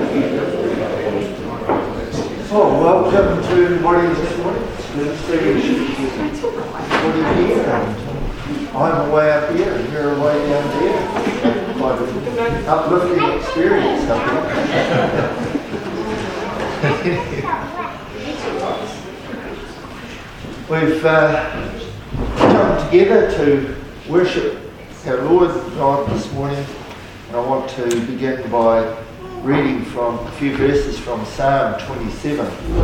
Oh, welcome to everybody this morning. Good to see you. Everybody here. I'm away up here and you're away down there. Quite an uplifting experience up here. We've come together to worship our Lord God this morning, and I want to begin by reading from a few verses from Psalm 27,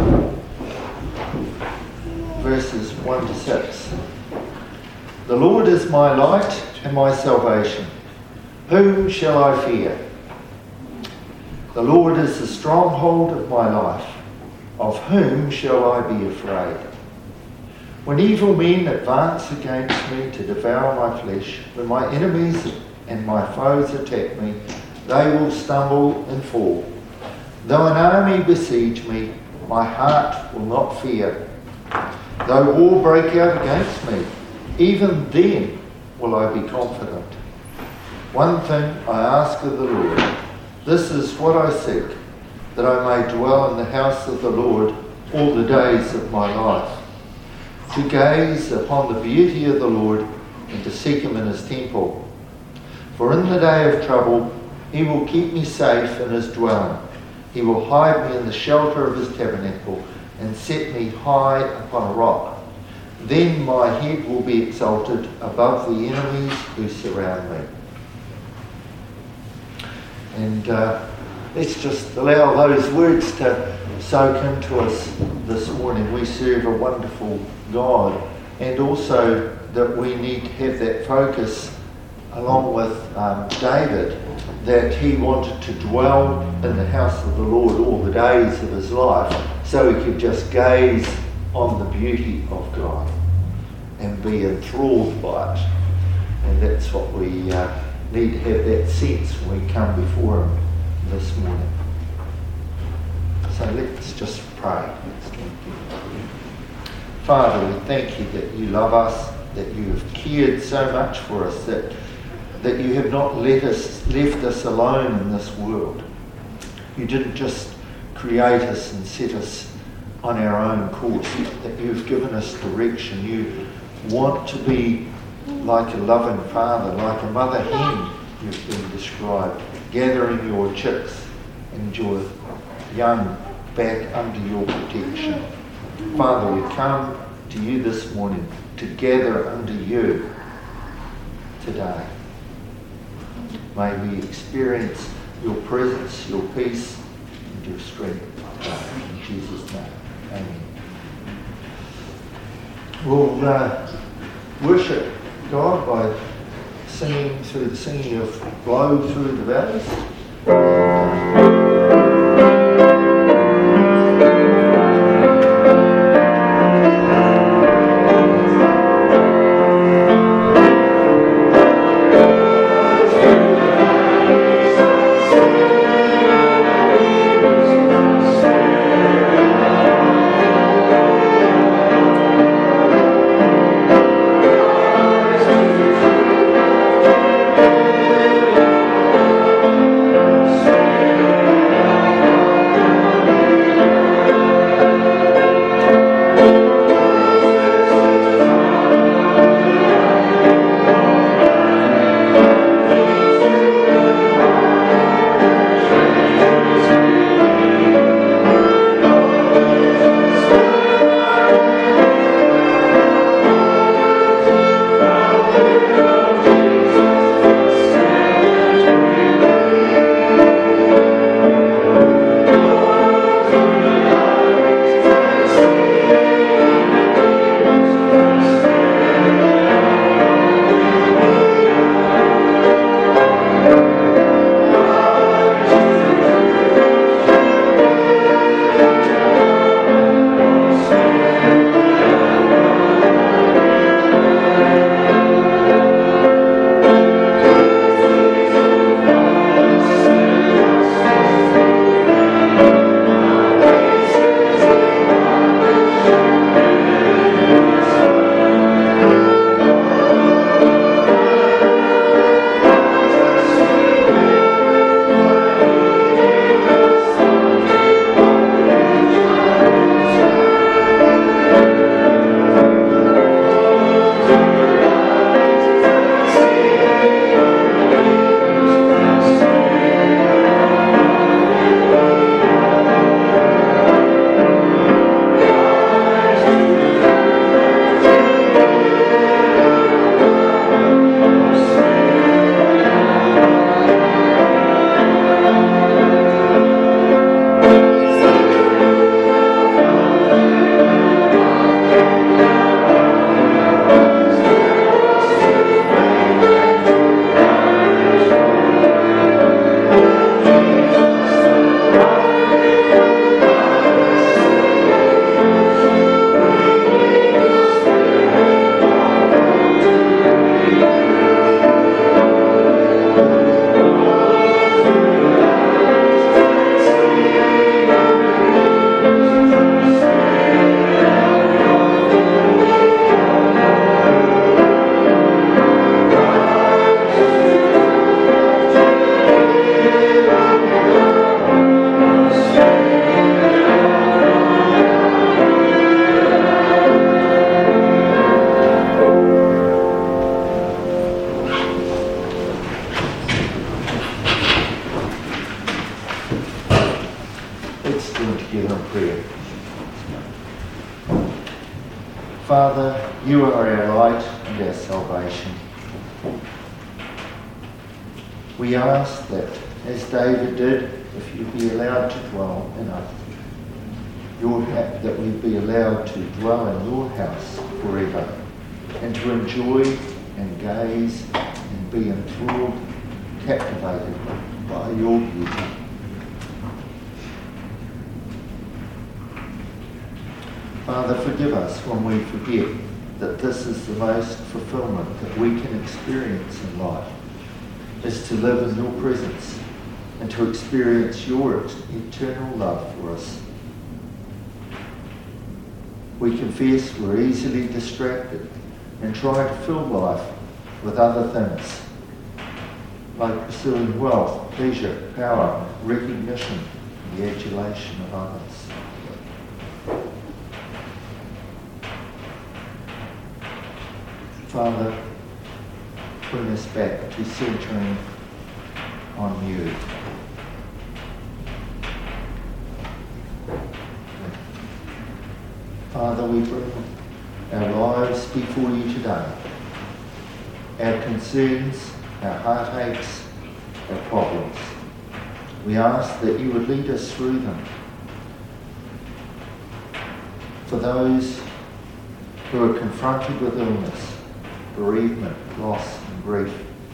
verses 1 to 6. The Lord is my light and my salvation. Whom shall I fear? The Lord is the stronghold of my life. Of whom shall I be afraid? When evil men advance against me to devour my flesh, when my enemies and my foes attack me, they will stumble and fall. Though an army besiege me, my heart will not fear. Though war break out against me, even then will I be confident. One thing I ask of the Lord, this is what I seek, that I may dwell in the house of the Lord all the days of my life, to gaze upon the beauty of the Lord and to seek him in his temple. For in the day of trouble, he will keep me safe in his dwelling. He will hide me in the shelter of his tabernacle and set me high upon a rock. Then my head will be exalted above the enemies who surround me. And let's just allow those words to soak into us this morning. We serve a wonderful God, and also that we need to have that focus along with David, that he wanted to dwell in the house of the Lord all the days of his life so he could just gaze on the beauty of God and be enthralled by it. And that's what we need to have, that sense when we come before him this morning. So let's just pray. Father, we thank you that you love us, that you have cared so much for us, that you have not left us alone in this world. You didn't just create us and set us on our own course, that you've given us direction. You want to be like a loving father, like a mother hen, you've been described, gathering your chicks and your young back under your protection. Father, we come to you this morning to gather under you today. May we experience your presence, your peace, and your strength. In Jesus' name, amen. We'll worship God by singing through the singing of Blow Through the Valleys. Thank you. Let's join together in prayer. Father, you are our light and our salvation. We ask that, as David did, if you be allowed to dwell in us, that we be allowed to dwell in your house forever, and to enjoy and gaze and be enthralled, captivated by your beauty. Father, forgive us when we forget that this is the most fulfillment that we can experience in life, is to live in your presence and to experience your eternal love for us. We confess we're easily distracted and try to fill life with other things, like pursuing wealth, pleasure, power, recognition, and the adulation of others. Father, bring us back to centering on you. Father, we bring our lives before you today. Our concerns, our heartaches, our problems. We ask that you would lead us through them. For those who are confronted with illness, bereavement, loss and grief,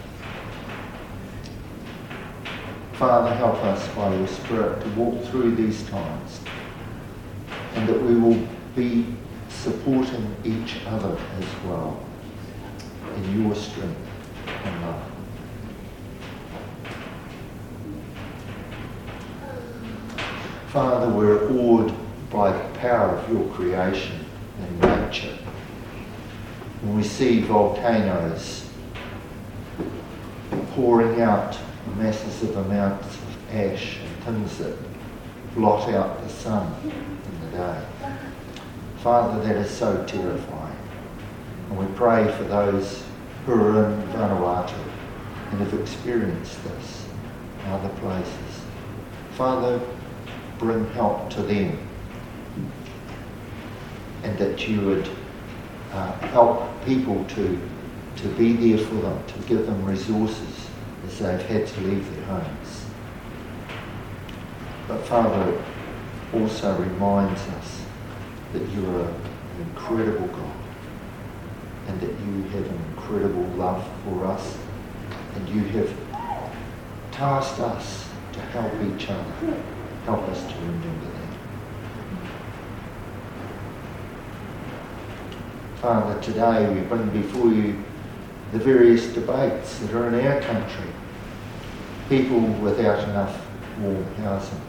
Father, help us by your Spirit to walk through these times, and that we will be supporting each other as well in your strength and love. Father, we're awed by the power of your creation and nature. When we see volcanoes pouring out massive amounts of ash and things that blot out the sun in the day. Father, that is so terrifying. And we pray for those who are in Vanuatu and have experienced this in other places. Father, bring help to them, and that you would help people to be there for them, to give them resources as they've had to leave their homes. But Father, it also reminds us that you are an incredible God, and that you have an incredible love for us, and you have tasked us to help each other. Help us to remember that. Father, today we bring before you the various debates that are in our country. People without enough warm housing.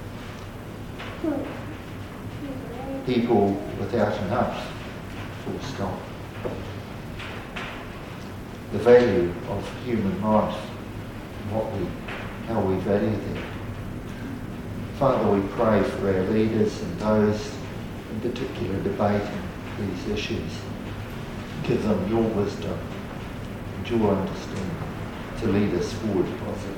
People without enough, full stop. The value of human life, and how we value them. Father, we pray for our leaders and those in particular debating these issues. Give them your wisdom and your understanding to lead us forward positively.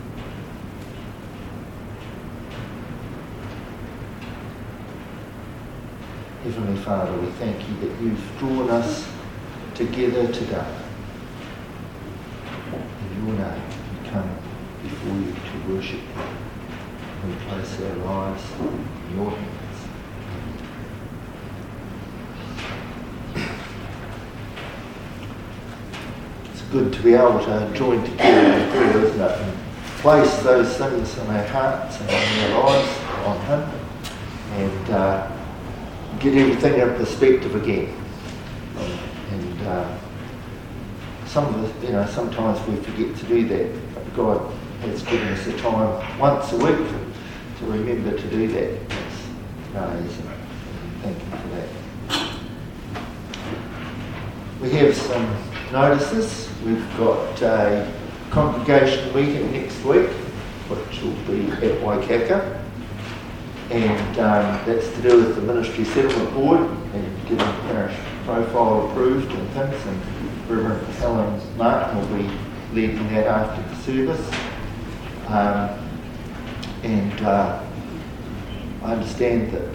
Heavenly Father, we thank you that you've drawn us together today. In your name, we come before you to worship you. We place our lives in your hands. It's good to be able to join together in prayer, isn't it? And place those things in our hearts and in our lives on him, and get everything in perspective again. And some of us, sometimes we forget to do that. But God has given us a time once a week to remember to do that. That's isn't it? Thank you for that. We have some notices. We've got a congregational meeting next week, which will be at Waikaka. And that's to do with the Ministry Settlement Board and getting parish profile approved and things. And Reverend Helen Martin will be leading that after the service. I understand that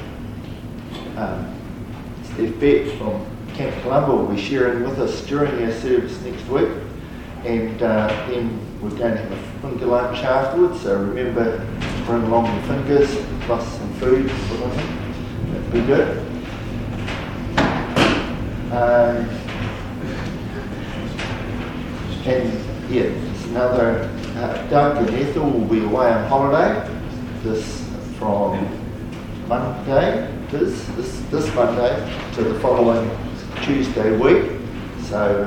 Steph Beck from Camp Columba will be sharing with us during our service next week, and then we're going to have a finger lunch afterwards, so remember to bring along your fingers plus some food to put on them. That'd be good. And yeah, it's another, Doug and Ethel will be away on holiday from Monday, this Monday to the following Tuesday week. So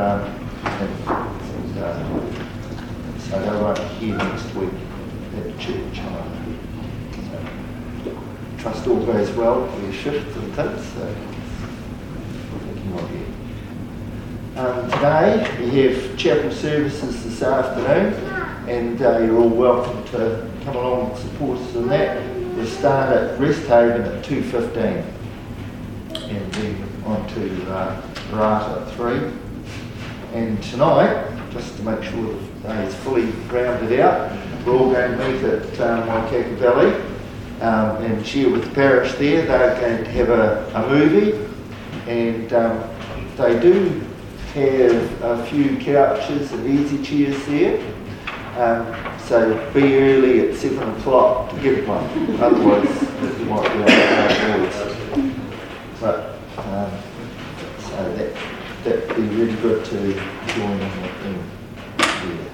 so they won't be here next week at church. So, trust all goes well for your shifts and things. So we're thinking of you. Today we have chapel services this afternoon, and you're all welcome to come along and support us in that. We'll start at Resthaven at 2:15, and then on to Rata at 3. And tonight, just to make sure the day is fully rounded out, we're all going to meet at Waikaka Valley and share with the parish there. They're going to have a movie, and they do have a few couches and easy chairs there. So be early at 7 o'clock to get one, otherwise you might be outdoors. But so that'd be really good to join in with them here.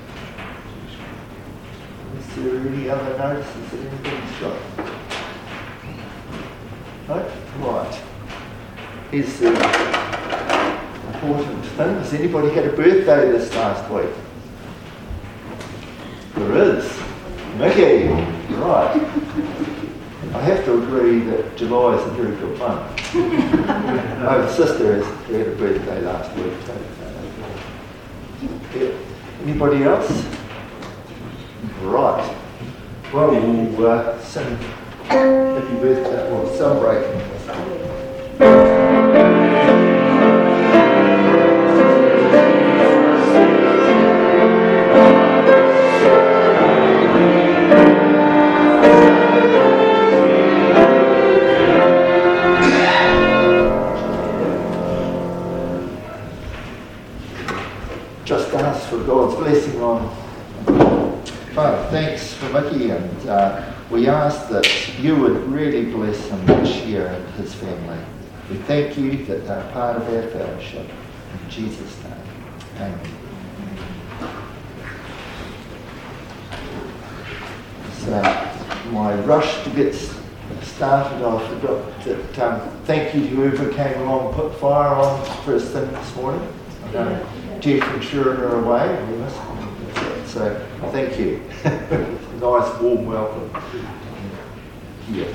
Is there any other notices that anybody's got? No? Right. Here's the important thing. Has anybody had a birthday this last week? There is. Mickey, right. I have to agree that July is a very good month. My sister has had a birthday last week. Yeah. Anybody else? Right. Well, we'll sing happy birthday, or celebrate. Just ask for God's blessing on. Father, thanks for Mickey, and we ask that you would really bless him this year and his family. We thank you that they're part of our fellowship. In Jesus' name, amen. So, my rush to get started, I forgot that thank you to whoever came along and put fire on first thing this morning. Jeff and Sharon are away, so thank you. Nice warm welcome here.